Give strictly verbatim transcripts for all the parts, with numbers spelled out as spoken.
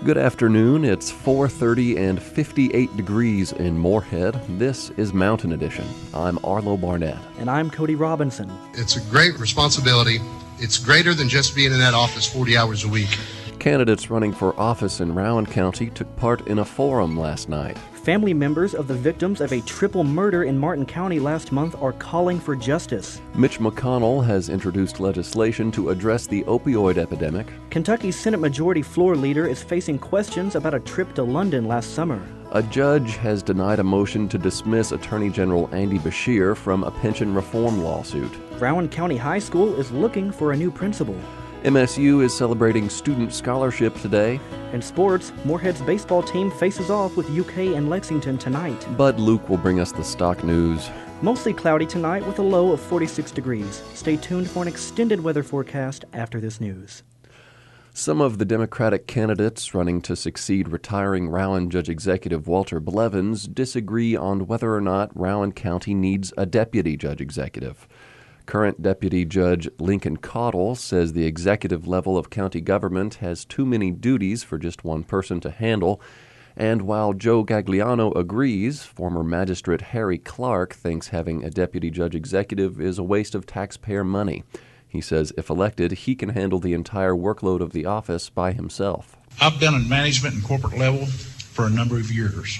Good afternoon. It's four thirty and fifty-eight degrees in Moorhead. This is Mountain Edition. I'm Arlo Barnett. And I'm Cody Robinson. It's a great responsibility. It's greater than just being in that office forty hours a week. Candidates running for office in Rowan County took part in a forum last night. Family members of the victims of a triple murder in Martin County last month are calling for justice. Mitch McConnell has introduced legislation to address the opioid epidemic. Kentucky's Senate Majority Floor Leader is facing questions about a trip to London last summer. A judge has denied a motion to dismiss Attorney General Andy Beshear from a pension reform lawsuit. Rowan County High School is looking for a new principal. M S U is celebrating student scholarship today. In sports, Moorhead's baseball team faces off with U K and Lexington tonight. Bud Luke will bring us the stock news. Mostly cloudy tonight with a low of forty-six degrees. Stay tuned for an extended weather forecast after this news. Some of the Democratic candidates running to succeed retiring Rowan Judge Executive Walter Blevins disagree on whether or not Rowan County needs a deputy judge executive. Current Deputy Judge Lincoln Cottle says the executive level of county government has too many duties for just one person to handle. And while Joe Gagliano agrees, former magistrate Harry Clark thinks having a deputy judge executive is a waste of taxpayer money. He says if elected, he can handle the entire workload of the office by himself. I've been in management and corporate level for a number of years,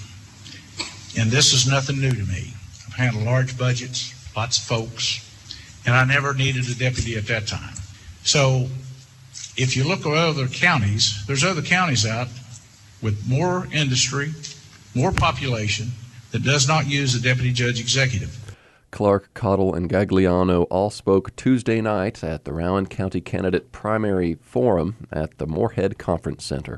and this is nothing new to me. I've handled large budgets, lots of folks, and I never needed a deputy at that time. So if you look at other counties, there's other counties out with more industry, more population that does not use a deputy judge executive. Clark, Cottle, and Gagliano all spoke Tuesday night at the Rowan County Candidate Primary Forum at the Moorhead Conference Center.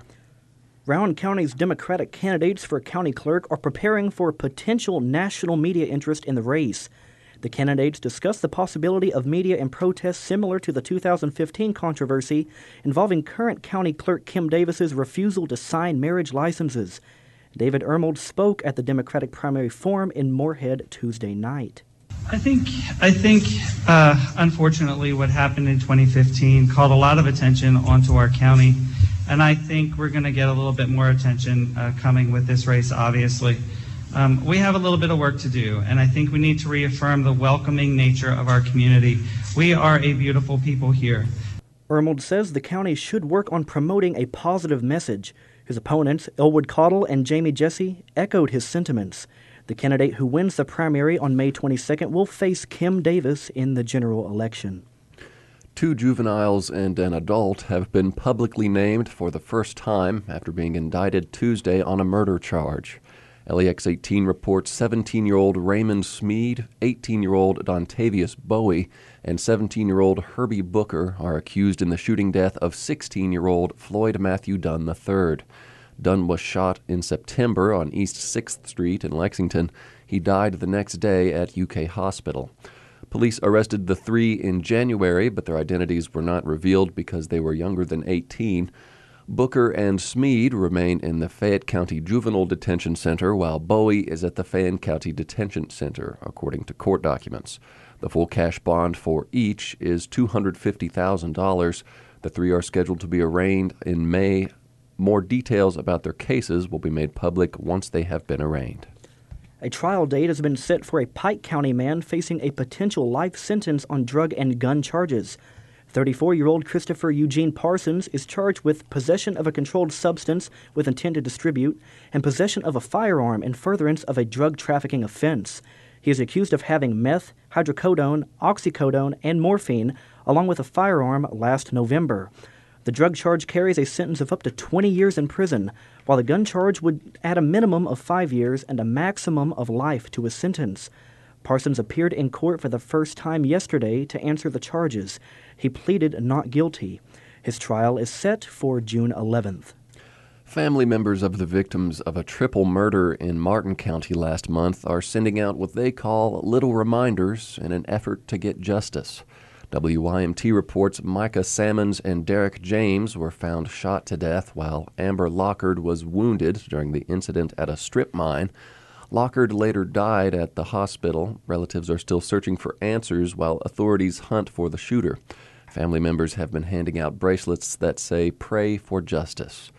Rowan County's Democratic candidates for county clerk are preparing for potential national media interest in the race. The candidates discussed the possibility of media and protests similar to the two thousand fifteen controversy involving current county clerk Kim Davis's refusal to sign marriage licenses. David Ermold spoke at the Democratic Primary Forum in Moorhead Tuesday night. I think, I think, uh, unfortunately, what happened in twenty fifteen called a lot of attention onto our county, and I think we're going to get a little bit more attention uh, coming with this race, obviously. Um, we have a little bit of work to do, and I think we need to reaffirm the welcoming nature of our community. We are a beautiful people here. Ermold says the county should work on promoting a positive message. His opponents, Elwood Cottle and Jamie Jesse, echoed his sentiments. The candidate who wins the primary on May twenty-second will face Kim Davis in the general election. Two juveniles and an adult have been publicly named for the first time after being indicted Tuesday on a murder charge. L E X eighteen reports seventeen-year-old Raymond Smead, eighteen-year-old Dontavius Bowie, and seventeen-year-old Herbie Booker are accused in the shooting death of sixteen-year-old Floyd Matthew Dunn the third. Dunn was shot in September on East sixth Street in Lexington. He died the next day at U K Hospital. Police arrested the three in January, but their identities were not revealed because they were younger than eighteen. Booker and Smead remain in the Fayette County Juvenile Detention Center, while Bowie is at the Fayette County Detention Center, according to court documents. The full cash bond for each is two hundred fifty thousand dollars. The three are scheduled to be arraigned in May. More details about their cases will be made public once they have been arraigned. A trial date has been set for a Pike County man facing a potential life sentence on drug and gun charges. thirty-four-year-old Christopher Eugene Parsons is charged with possession of a controlled substance with intent to distribute and possession of a firearm in furtherance of a drug trafficking offense. He is accused of having meth, hydrocodone, oxycodone, and morphine, along with a firearm last November. The drug charge carries a sentence of up to twenty years in prison, while the gun charge would add a minimum of five years and a maximum of life to his sentence. Parsons appeared in court for the first time yesterday to answer the charges. He pleaded not guilty. His trial is set for June eleventh. Family members of the victims of a triple murder in Martin County last month are sending out what they call little reminders in an effort to get justice. W Y M T reports Micah Salmons and Derek James were found shot to death while Amber Lockard was wounded during the incident at a strip mine. Lockard later died at the hospital. Relatives are still searching for answers while authorities hunt for the shooter. Family members have been handing out bracelets that say, "Pray for justice."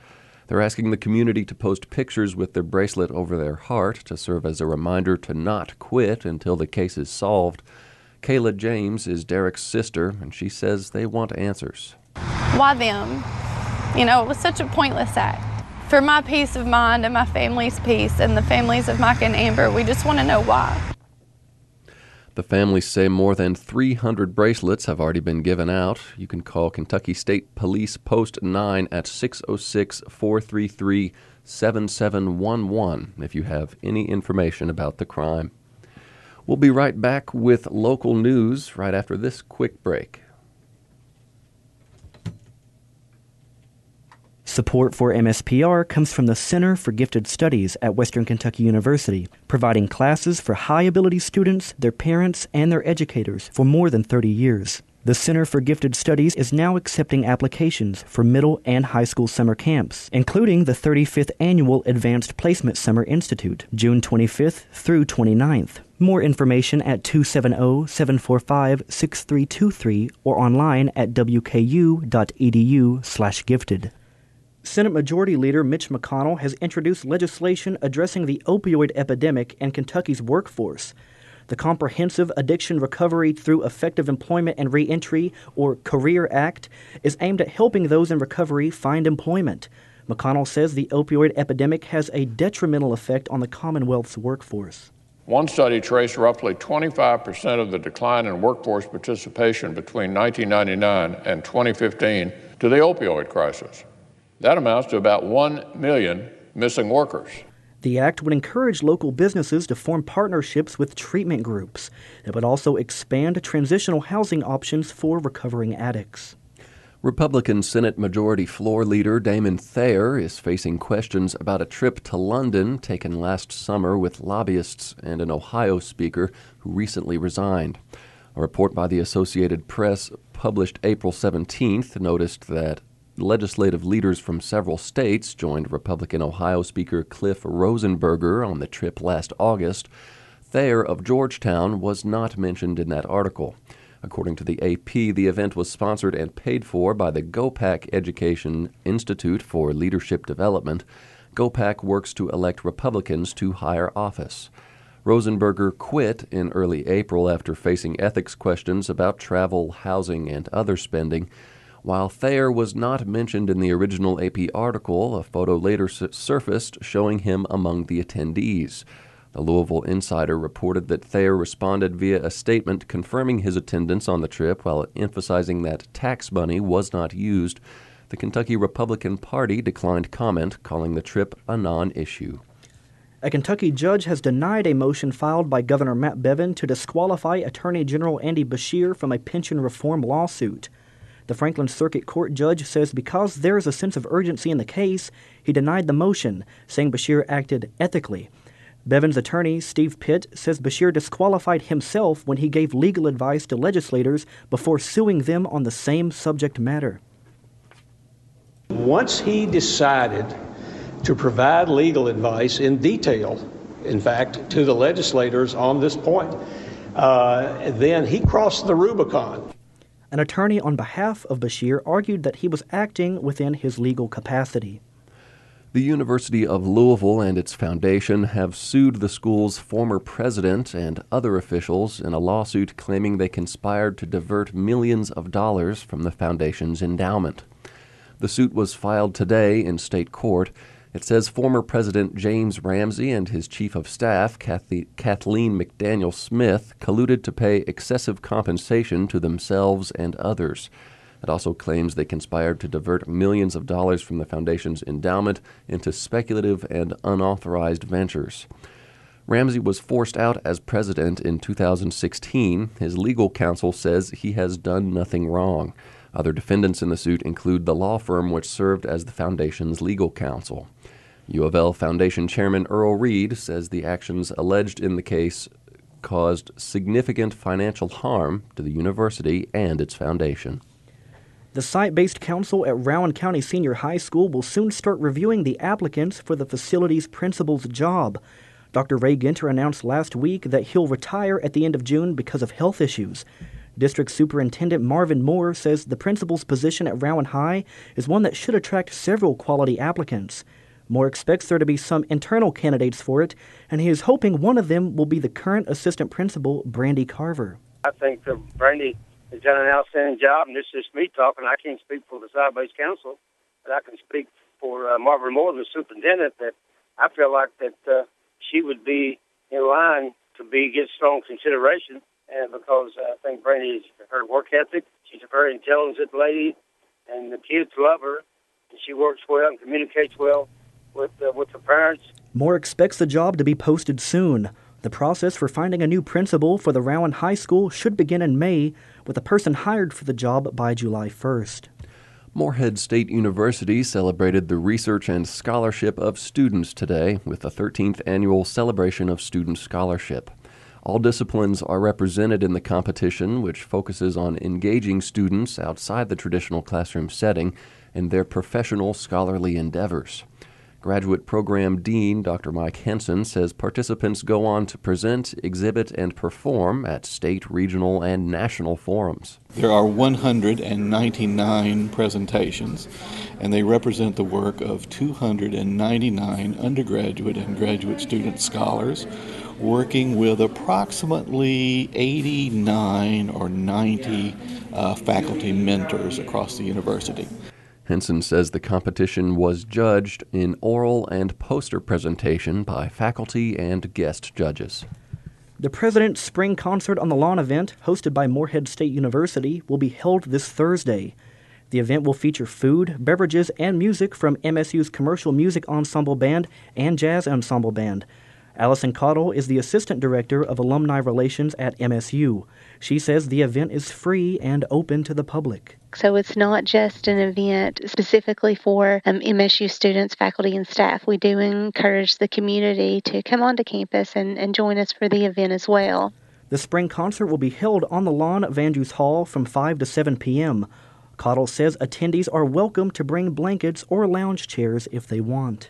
They're asking the community to post pictures with their bracelet over their heart to serve as a reminder to not quit until the case is solved. Kayla James is Derek's sister, and she says they want answers. Why them? You know, it was such a pointless act. For my peace of mind and my family's peace and the families of Micah and Amber, we just want to know why. The families say more than three hundred bracelets have already been given out. You can call Kentucky State Police Post nine at six oh six, four three three, seven seven one one if you have any information about the crime. We'll be right back with local news right after this quick break. Support for M S P R comes from the Center for Gifted Studies at Western Kentucky University, providing classes for high-ability students, their parents, and their educators for more than thirty years. The Center for Gifted Studies is now accepting applications for middle and high school summer camps, including the thirty-fifth Annual Advanced Placement Summer Institute, June twenty-fifth through twenty-ninth. More information at two seven zero, seven four five, six three two three or online at w k u dot e d u slash gifted. Senate Majority Leader Mitch McConnell has introduced legislation addressing the opioid epidemic in Kentucky's workforce. The Comprehensive Addiction Recovery Through Effective Employment and Reentry, or CAREER Act, is aimed at helping those in recovery find employment. McConnell says the opioid epidemic has a detrimental effect on the Commonwealth's workforce. One study traced roughly twenty-five percent of the decline in workforce participation between nineteen ninety-nine and twenty fifteen to the opioid crisis. That amounts to about one million missing workers. The act would encourage local businesses to form partnerships with treatment groups. It would also expand transitional housing options for recovering addicts. Republican Senate Majority Floor Leader Damon Thayer is facing questions about a trip to London taken last summer with lobbyists and an Ohio speaker who recently resigned. A report by the Associated Press published April seventeenth noticed that legislative leaders from several states joined Republican Ohio Speaker Cliff Rosenberger on the trip last August. Thayer of Georgetown was not mentioned in that article. According to the A P, the event was sponsored and paid for by the GOPAC Education Institute for Leadership Development. GOPAC works to elect Republicans to higher office. Rosenberger quit in early April after facing ethics questions about travel, housing, and other spending. While Thayer was not mentioned in the original A P article, a photo later su- surfaced showing him among the attendees. The Louisville Insider reported that Thayer responded via a statement confirming his attendance on the trip while emphasizing that tax money was not used. The Kentucky Republican Party declined comment, calling the trip a non-issue. A Kentucky judge has denied a motion filed by Governor Matt Bevin to disqualify Attorney General Andy Beshear from a pension reform lawsuit. The Franklin Circuit Court judge says because there is a sense of urgency in the case, he denied the motion, saying Beshear acted ethically. Bevin's attorney, Steve Pitt, says Beshear disqualified himself when he gave legal advice to legislators before suing them on the same subject matter. Once he decided to provide legal advice in detail, in fact, to the legislators on this point, uh, then he crossed the Rubicon. An attorney on behalf of Beshear argued that he was acting within his legal capacity. The University of Louisville and its foundation have sued the school's former president and other officials in a lawsuit claiming they conspired to divert millions of dollars from the foundation's endowment. The suit was filed today in state court. It says former President James Ramsey and his chief of staff, Kathy, Kathleen McDaniel Smith, colluded to pay excessive compensation to themselves and others. It also claims they conspired to divert millions of dollars from the foundation's endowment into speculative and unauthorized ventures. Ramsey was forced out as president in two thousand sixteen. His legal counsel says he has done nothing wrong. Other defendants in the suit include the law firm which served as the foundation's legal counsel. U of L Foundation Chairman Earl Reed says the actions alleged in the case caused significant financial harm to the university and its foundation. The site-based council at Rowan County Senior High School will soon start reviewing the applicants for the facility's principal's job. Doctor Ray Ginter announced last week that he'll retire at the end of June because of health issues. District Superintendent Marvin Moore says the principal's position at Rowan High is one that should attract several quality applicants. Moore expects there to be some internal candidates for it, and he is hoping one of them will be the current assistant principal, Brandy Carver. I think that Brandy has done an outstanding job, and this is just me talking. I can't speak for the South Base Council, but I can speak for uh, Marvin Moore, the superintendent, that I feel like that uh, she would be in line to be get strong consideration, and because uh, I think Brandy is her work ethic. She's a very intelligent lady, and the kids love her, and she works well and communicates well with uh, with the parents. Moore expects the job to be posted soon. The process for finding a new principal for the Rowan High School should begin in May, with a person hired for the job by July first. Morehead State University celebrated the research and scholarship of students today with the thirteenth annual celebration of student scholarship. All disciplines are represented in the competition, which focuses on engaging students outside the traditional classroom setting in their professional scholarly endeavors. Graduate Program Dean Doctor Mike Henson says participants go on to present, exhibit, and perform at state, regional, and national forums. There are one hundred ninety-nine presentations, and they represent the work of two hundred ninety-nine undergraduate and graduate student scholars working with approximately eighty-nine or ninety uh, faculty mentors across the university. Henson says the competition was judged in oral and poster presentation by faculty and guest judges. The President's Spring Concert on the Lawn event, hosted by Morehead State University, will be held this Thursday. The event will feature food, beverages, and music from M S U's Commercial Music Ensemble Band and Jazz Ensemble Band. Allison Cottle is the Assistant Director of Alumni Relations at M S U. She says the event is free and open to the public. So it's not just an event specifically for um, M S U students, faculty, and staff. We do encourage the community to come onto campus and, and join us for the event as well. The spring concert will be held on the lawn of Andrews Hall from five to seven p.m. Cottle says attendees are welcome to bring blankets or lounge chairs if they want.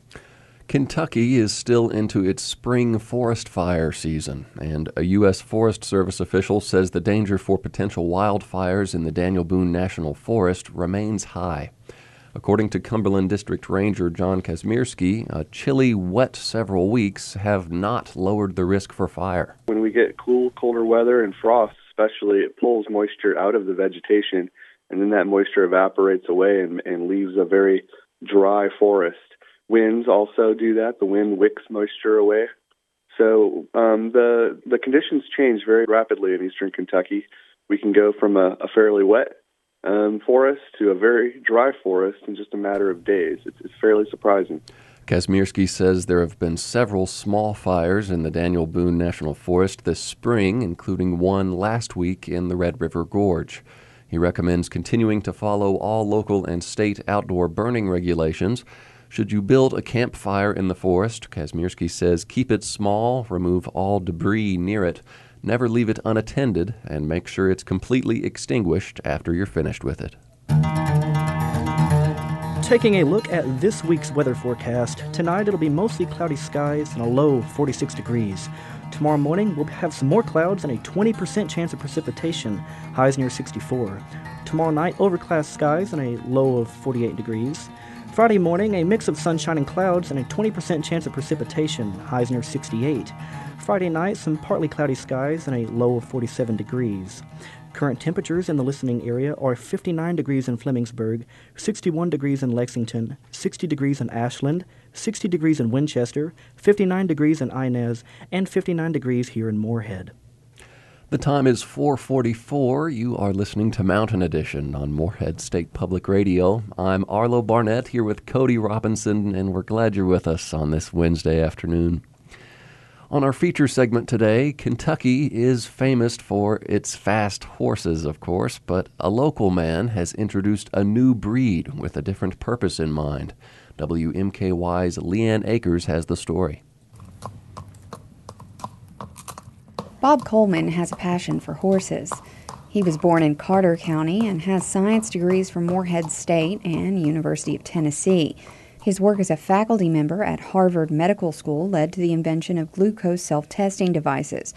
Kentucky is still into its spring forest fire season, and a U S Forest Service official says the danger for potential wildfires in the Daniel Boone National Forest remains high. According to Cumberland District Ranger John Kazmierski, a chilly, wet several weeks have not lowered the risk for fire. When we get cool, colder weather and frost especially, it pulls moisture out of the vegetation, and then that moisture evaporates away and, and leaves a very dry forest. Winds also do that. The wind wicks moisture away. So um, the the conditions change very rapidly in eastern Kentucky. We can go from a, a fairly wet um, forest to a very dry forest in just a matter of days. It's, it's fairly surprising. Kazmierski says there have been several small fires in the Daniel Boone National Forest this spring, including one last week in the Red River Gorge. He recommends continuing to follow all local and state outdoor burning regulations. Should you build a campfire in the forest, Kazmierski says keep it small, remove all debris near it, never leave it unattended, and make sure it's completely extinguished after you're finished with it. Taking a look at this week's weather forecast, tonight it'll be mostly cloudy skies and a low of forty-six degrees. Tomorrow morning we'll have some more clouds and a twenty percent chance of precipitation, highs near sixty-four. Tomorrow night, overcast skies and a low of forty-eight degrees. Friday morning, a mix of sunshine and clouds and a twenty percent chance of precipitation, highs near sixty-eight. Friday night, some partly cloudy skies and a low of forty-seven degrees. Current temperatures in the listening area are fifty-nine degrees in Flemingsburg, sixty-one degrees in Lexington, sixty degrees in Ashland, sixty degrees in Winchester, fifty-nine degrees in Inez, and fifty-nine degrees here in Morehead. The time is four forty-four. You are listening to Mountain Edition on Morehead State Public Radio. I'm Arlo Barnett here with Cody Robinson, and we're glad you're with us on this Wednesday afternoon. On our feature segment today, Kentucky is famous for its fast horses, of course, but a local man has introduced a new breed with a different purpose in mind. W M K Y's Leanne Akers has the story. Bob Coleman has a passion for horses. He was born in Carter County and has science degrees from Morehead State and University of Tennessee. His work as a faculty member at Harvard Medical School led to the invention of glucose self-testing devices.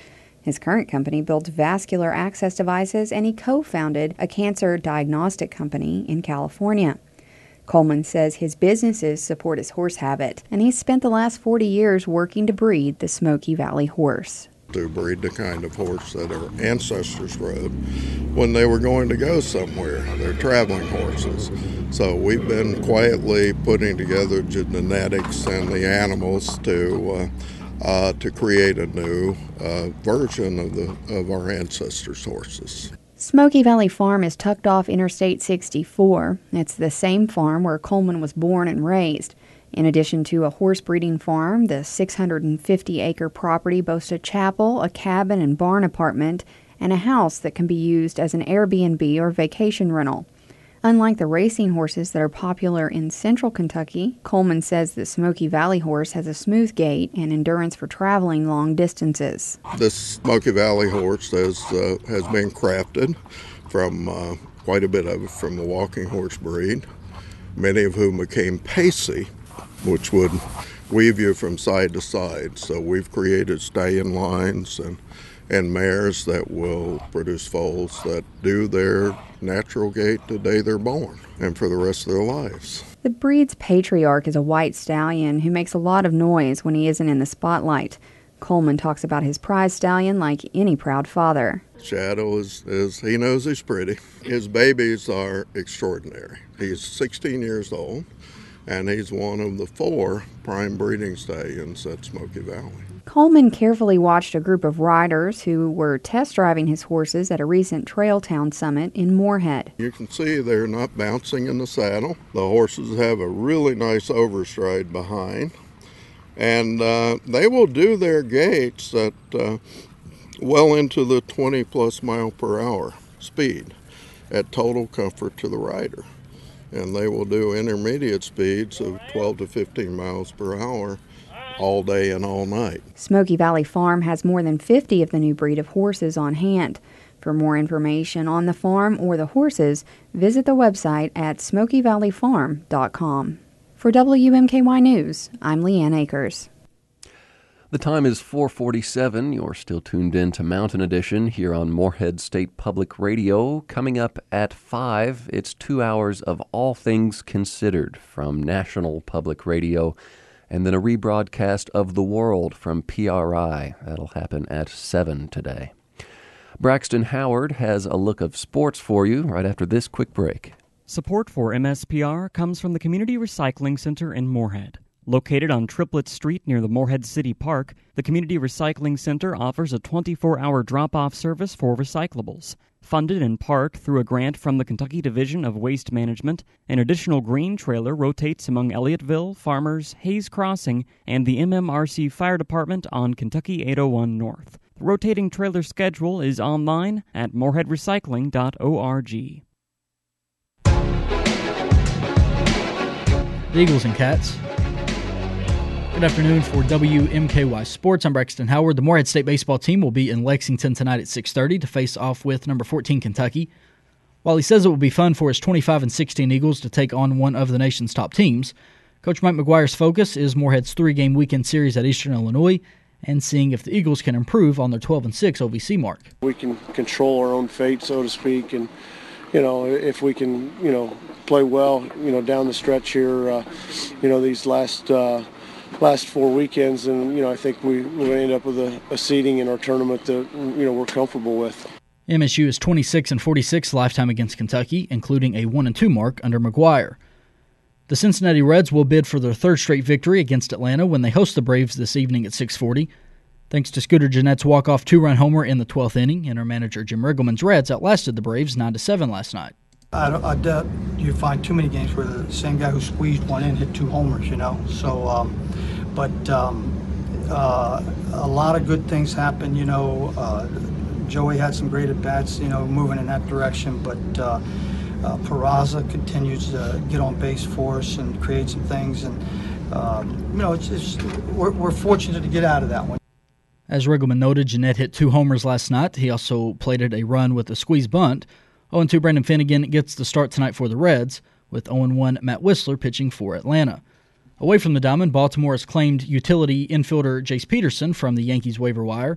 His current company builds vascular access devices, and he co-founded a cancer diagnostic company in California. Coleman says his businesses support his horse habit, and he's spent the last forty years working to breed the Smoky Valley horse. To breed the kind of horse that our ancestors rode when they were going to go somewhere. They're traveling horses. So we've been quietly putting together genetics and the animals to uh, uh, to create a new uh, version of the of our ancestors' horses. Smoky Valley Farm is tucked off Interstate sixty-four. It's the same farm where Coleman was born and raised. In addition to a horse breeding farm, the six hundred fifty acre property boasts a chapel, a cabin and barn apartment, and a house that can be used as an Airbnb or vacation rental. Unlike the racing horses that are popular in central Kentucky, Coleman says the Smoky Valley horse has a smooth gait and endurance for traveling long distances. This Smoky Valley horse has, uh, has been crafted from uh, quite a bit of it from the walking horse breed, many of whom became pacey, which would weave you from side to side. So we've created stallion lines and and mares that will produce foals that do their natural gait the day they're born and for the rest of their lives. The breed's patriarch is a white stallion who makes a lot of noise when he isn't in the spotlight. Coleman talks about his prize stallion like any proud father. Shadow is, is, he knows he's pretty. His babies are extraordinary. He's sixteen years old, and he's one of the four prime breeding stallions at Smoky Valley. Coleman carefully watched a group of riders who were test driving his horses at a recent Trail Town summit in Moorhead. You can see they're not bouncing in the saddle. The horses have a really nice overstride behind, and uh, they will do their gaits at uh, well into the twenty plus mile per hour speed at total comfort to the rider. And they will do intermediate speeds of twelve to fifteen miles per hour all day and all night. Smoky Valley Farm has more than fifty of the new breed of horses on hand. For more information on the farm or the horses, visit the website at smoky valley farm dot com. For W M K Y News, I'm Leanne Akers. The time is four forty-seven. You're still tuned in to Mountain Edition here on Moorhead State Public Radio. Coming up at five, it's two hours of All Things Considered from National Public Radio, and then a rebroadcast of The World from P R I. That'll happen at seven today. Braxton Howard has a look of sports for you right after this quick break. Support for M S P R comes from the Community Recycling Center in Moorhead. Located on Triplet Street near the Moorhead City Park, the Community Recycling Center offers a twenty-four hour drop-off service for recyclables. Funded in part through a grant from the Kentucky Division of Waste Management, an additional green trailer rotates among Elliotteville, Farmers, Hayes Crossing, and the M M R C Fire Department on Kentucky eight oh one North. The rotating trailer schedule is online at moorhead recycling dot org. The Eagles and Cats. Good afternoon for W M K Y Sports. I'm Braxton Howard. The Moorhead State baseball team will be in Lexington tonight at six thirty to face off with number fourteen Kentucky. While he says it will be fun for his twenty-five and sixteen Eagles to take on one of the nation's top teams, Coach Mike McGuire's focus is Moorhead's three-game weekend series at Eastern Illinois and seeing if the Eagles can improve on their twelve and six O V C mark. We can control our own fate, so to speak, and you know, if we can, you know, play well, you know, down the stretch here, uh, you know, these last uh, last four weekends, and you know, I think we we end up with a, a seeding in our tournament that you know we're comfortable with. M S U is twenty-six and forty-six lifetime against Kentucky, including a one and two mark under McGuire. The Cincinnati Reds will bid for their third straight victory against Atlanta when they host the Braves this evening at six forty. Thanks to Scooter Jeanette's walk-off two-run homer in the twelfth inning, and our manager Jim Riggleman's Reds outlasted the Braves nine to seven last night. I, I doubt you find too many games where the same guy who squeezed one in hit two homers, you know. So, um, but um, uh, a lot of good things happen, you know. Uh, Joey had some great at-bats, you know, moving in that direction, but uh, uh, Peraza continues to get on base for us and create some things, and um, you know, it's, it's we're, we're fortunate to get out of that one. As Riggleman noted, Jeanette hit two homers last night. He also plated a run with a squeeze bunt. oh and two Brandon Finnegan gets the start tonight for the Reds, with oh and one Matt Whistler pitching for Atlanta. Away from the diamond, Baltimore has claimed utility infielder Jace Peterson from the Yankees waiver wire.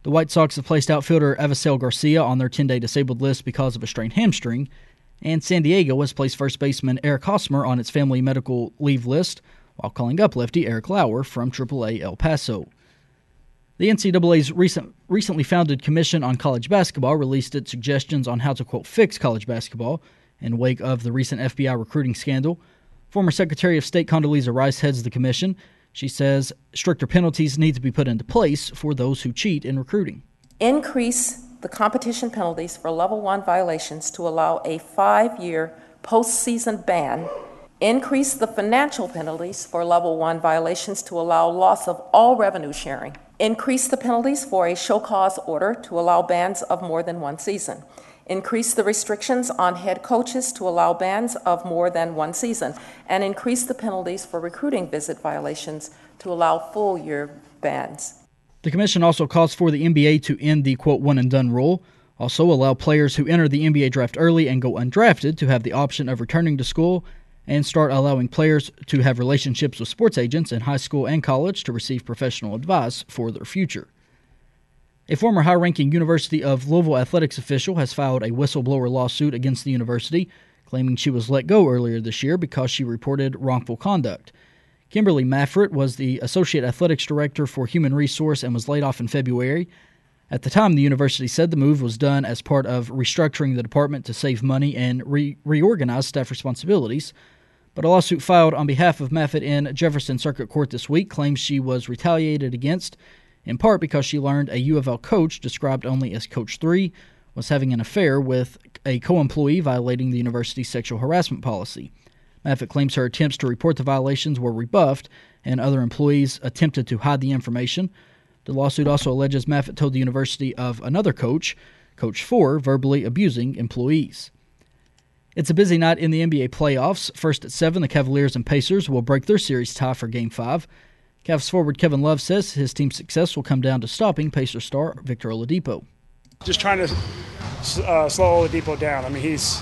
The White Sox have placed outfielder Avisail Garcia on their ten-day disabled list because of a strained hamstring, and San Diego has placed first baseman Eric Hosmer on its family medical leave list while calling up lefty Eric Lauer from triple A El Paso. The N C double A's recent, recently founded Commission on College Basketball released its suggestions on how to, quote, fix college basketball in wake of the recent F B I recruiting scandal. Former Secretary of State Condoleezza Rice heads the commission. She says stricter penalties need to be put into place for those who cheat in recruiting. Increase the competition penalties for level one violations to allow a five-year postseason ban. Increase the financial penalties for level one violations to allow loss of all revenue sharing. Increase the penalties for a show cause order to allow bans of more than one season. Increase the restrictions on head coaches to allow bans of more than one season, and increase the penalties for recruiting visit violations to allow full-year bans. The commission also calls for the N B A to end the, quote, one-and-done rule, also allow players who enter the N B A draft early and go undrafted to have the option of returning to school, and start allowing players to have relationships with sports agents in high school and college to receive professional advice for their future. A former high-ranking University of Louisville athletics official has filed a whistleblower lawsuit against the university, claiming she was let go earlier this year because she reported wrongful conduct. Kimberly Maffert was the Associate Athletics Director for Human Resource and was laid off in February. At the time, the university said the move was done as part of restructuring the department to save money and re- reorganize staff responsibilities. But a lawsuit filed on behalf of Maffett in Jefferson Circuit Court this week claims she was retaliated against, in part because she learned a U of L coach, described only as Coach three, was having an affair with a co-employee violating the university's sexual harassment policy. Maffett claims her attempts to report the violations were rebuffed, and other employees attempted to hide the information. The lawsuit also alleges Maffett told the university of another coach, Coach four, verbally abusing employees. It's a busy night in the N B A playoffs. First at seven, the Cavaliers and Pacers will break their series tie for Game five. Cavs forward Kevin Love says his team's success will come down to stopping Pacers star Victor Oladipo. Just trying to uh, slow Oladipo down. I mean, he's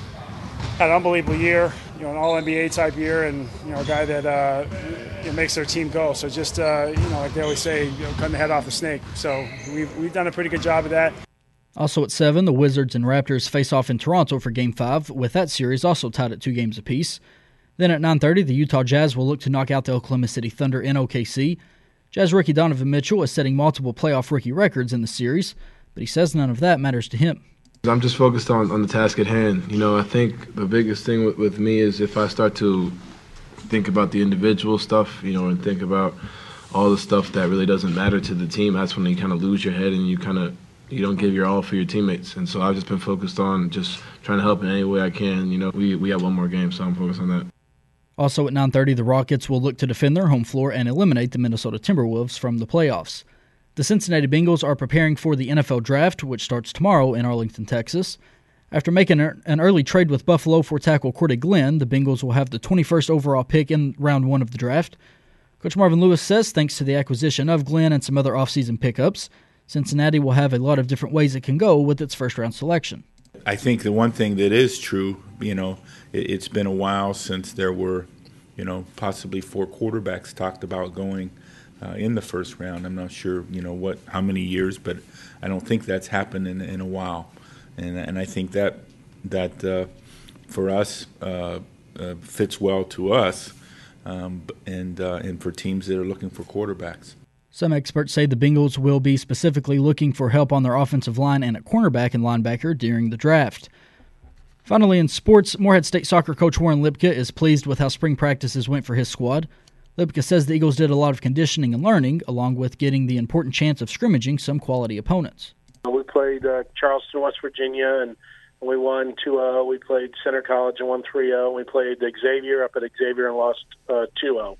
had an unbelievable year, you know, an all N B A type year, and, you know, a guy that uh, you know, makes their team go. So just, uh, you know, like they always say, you know, cutting the head off the snake. So we've, we've done a pretty good job of that. Also at seven, the Wizards and Raptors face off in Toronto for Game five, with that series also tied at two games apiece. Then at nine thirty, the Utah Jazz will look to knock out the Oklahoma City Thunder in O K C. Jazz rookie Donovan Mitchell is setting multiple playoff rookie records in the series, but he says none of that matters to him. I'm just focused on, on the task at hand. You know, I think the biggest thing with, with me is if I start to think about the individual stuff, you know, and think about all the stuff that really doesn't matter to the team, that's when you kind of lose your head and you kind of you don't give your all for your teammates. And so I've just been focused on just trying to help in any way I can. You know, we, we have one more game, so I'm focused on that. Also at nine thirty, the Rockets will look to defend their home floor and eliminate the Minnesota Timberwolves from the playoffs. The Cincinnati Bengals are preparing for the N F L Draft, which starts tomorrow in Arlington, Texas. After making an early trade with Buffalo for tackle Cordy Glenn, the Bengals will have the twenty-first overall pick in round one of the draft. Coach Marvin Lewis says thanks to the acquisition of Glenn and some other offseason pickups, Cincinnati will have a lot of different ways it can go with its first-round selection. I think the one thing that is true, you know, it, it's been a while since there were, you know, possibly four quarterbacks talked about going uh, in the first round. I'm not sure, you know, what how many years, but I don't think that's happened in, in a while. And and I think that that uh, for us uh, uh, fits well to us, um, and uh, and for teams that are looking for quarterbacks. Some experts say the Bengals will be specifically looking for help on their offensive line and at cornerback and linebacker during the draft. Finally, in sports, Morehead State soccer coach Warren Lipka is pleased with how spring practices went for his squad. Lipka says the Eagles did a lot of conditioning and learning, along with getting the important chance of scrimmaging some quality opponents. We played uh, Charleston, West Virginia, and we won two oh. We played Center College and won three oh. We played Xavier up at Xavier and lost uh, two oh.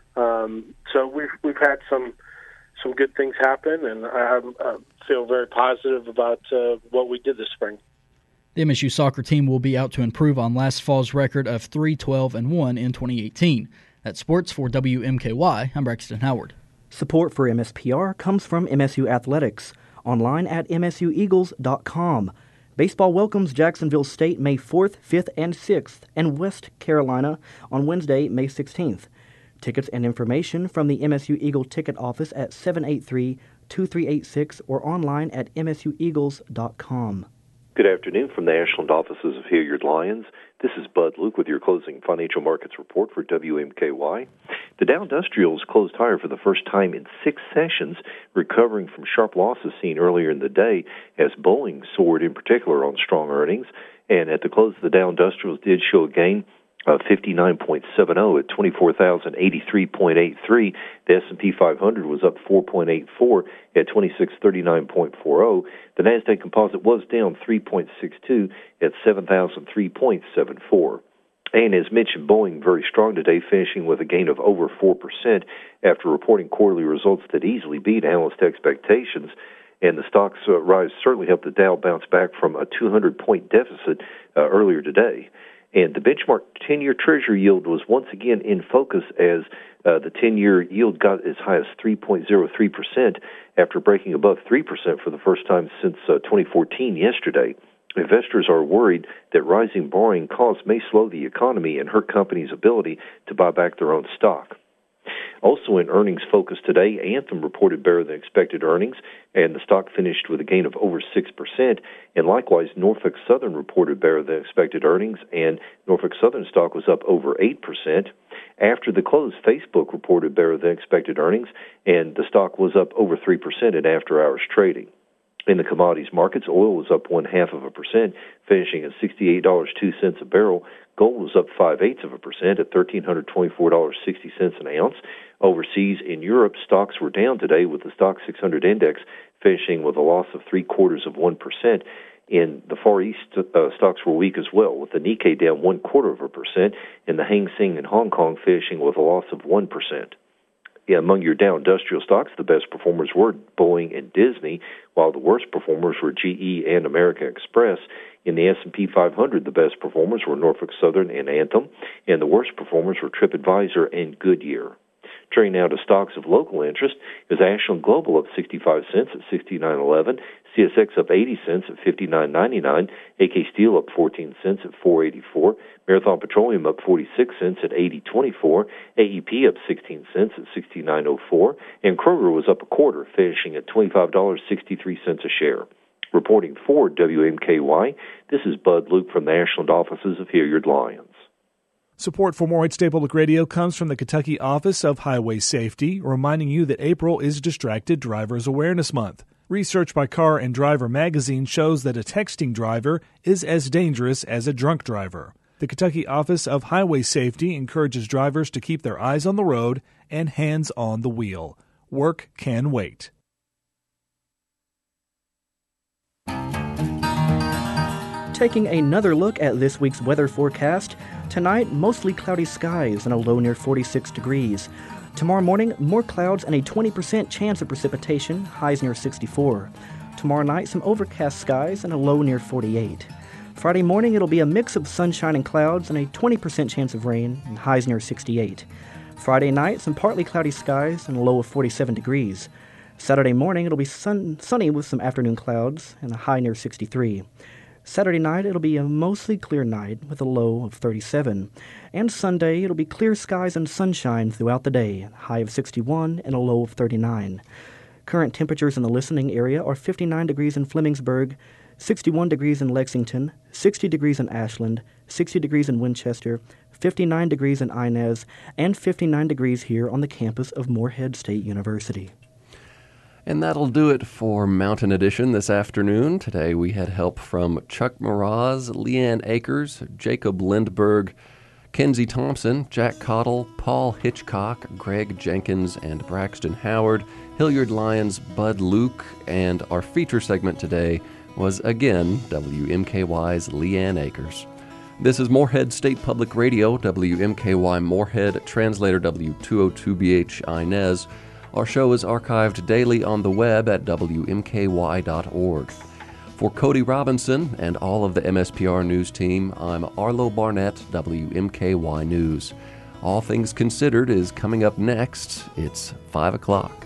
Um, so we've we've had some some good things happen, and I, I feel very positive about uh, what we did this spring. The M S U soccer team will be out to improve on last fall's record of three twelve and one in twenty eighteen. That's sports for W M K Y. I'm Braxton Howard. Support for M S P R comes from M S U Athletics, online at m s u eagles dot com. Baseball welcomes Jacksonville State May fourth, fifth, and sixth, and West Carolina on Wednesday, May sixteenth. Tickets and information from the M S U Eagle ticket office at seven eight three, two three eight six or online at m s u eagles dot com. Good afternoon from the Ashland offices of Hilliard Lyons. This is Bud Luke with your closing financial markets report for W M K Y. The Dow Industrials closed higher for the first time in six sessions, recovering from sharp losses seen earlier in the day as Boeing soared in particular on strong earnings. And at the close, the Dow Industrials did show a gain of fifty-nine point seven zero at twenty-four thousand eighty-three point eight three. The S and P five hundred was up four point eight four at twenty-six thirty-nine point four zero. The Nasdaq Composite was down three point six two at seven thousand three point seven four. And as mentioned, Boeing very strong today, finishing with a gain of over four percent after reporting quarterly results that easily beat analyst expectations. And the stock's uh, rise certainly helped the Dow bounce back from a two hundred point deficit uh, earlier today. And the benchmark ten-year Treasury yield was once again in focus as uh, the ten-year yield got as high as three point zero three percent after breaking above three percent for the first time since uh, twenty fourteen yesterday. Investors are worried that rising borrowing costs may slow the economy and hurt companies' ability to buy back their own stock. Also in earnings focus today, Anthem reported better than expected earnings, and the stock finished with a gain of over six percent. And likewise, Norfolk Southern reported better than expected earnings, and Norfolk Southern stock was up over eight percent. After the close, Facebook reported better than expected earnings, and the stock was up over three percent in after-hours trading. In the commodities markets, oil was up one half of a percent, finishing at sixty-eight dollars and two cents a barrel. Gold was up five-eighths of a percent at one thousand three hundred twenty-four dollars and sixty cents an ounce. Overseas, in Europe, stocks were down today with the Stock six hundred index finishing with a loss of three-quarters of one percent. In the Far East, uh, stocks were weak as well, with the Nikkei down one-quarter of a percent and the Hang Seng in Hong Kong finishing with a loss of one percent. Yeah, among your Dow Industrial stocks, the best performers were Boeing and Disney, while the worst performers were G E and American Express. In the S and P five hundred, the best performers were Norfolk Southern and Anthem, and the worst performers were TripAdvisor and Goodyear. Turning now to stocks of local interest, is Ashland Global up sixty-five cents at sixty-nine eleven, C S X up eighty cents at fifty-nine ninety-nine, A K Steel up fourteen cents at four eighty-four, Marathon Petroleum up forty-six cents at eighty twenty-four, A E P up sixteen cents at sixty-nine oh four, and Kroger was up a quarter, finishing at twenty-five dollars and sixty-three cents a share. Reporting for W M K Y, this is Bud Luke from the Ashland offices of Hilliard Lyons. Support for Morehead State Public Radio comes from the Kentucky Office of Highway Safety, reminding you that April is Distracted Drivers Awareness Month. Research by Car and Driver magazine shows that a texting driver is as dangerous as a drunk driver. The Kentucky Office of Highway Safety encourages drivers to keep their eyes on the road and hands on the wheel. Work can wait. Taking another look at this week's weather forecast, tonight mostly cloudy skies and a low near forty-six degrees. Tomorrow morning, more clouds and a twenty percent chance of precipitation, highs near sixty-four. Tomorrow night, some overcast skies and a low near forty-eight. Friday morning, it'll be a mix of sunshine and clouds and a twenty percent chance of rain, and highs near sixty-eight. Friday night, some partly cloudy skies and a low of forty-seven degrees. Saturday morning, it'll be sun- sunny with some afternoon clouds and a high near sixty-three. Saturday night, it'll be a mostly clear night with a low of thirty-seven. And Sunday, it'll be clear skies and sunshine throughout the day, a high of sixty-one and a low of thirty-nine. Current temperatures in the listening area are fifty-nine degrees in Flemingsburg, sixty-one degrees in Lexington, sixty degrees in Ashland, sixty degrees in Winchester, fifty-nine degrees in Inez, and fifty-nine degrees here on the campus of Morehead State University. And that'll do it for Mountain Edition this afternoon. Today we had help from Chuck Mraz, Leanne Akers, Jacob Lindberg, Kenzie Thompson, Jack Cottle, Paul Hitchcock, Greg Jenkins, and Braxton Howard, Hilliard Lyons, Bud Luke, and our feature segment today was again W M K Y's Leanne Akers. This is Morehead State Public Radio, W M K Y Morehead, translator W two oh two B H Inez. Our show is archived daily on the web at W M K Y dot org. For Cody Robinson and all of the M S P R News team, I'm Arlo Barnett, W M K Y News. All Things Considered is coming up next. It's five o'clock.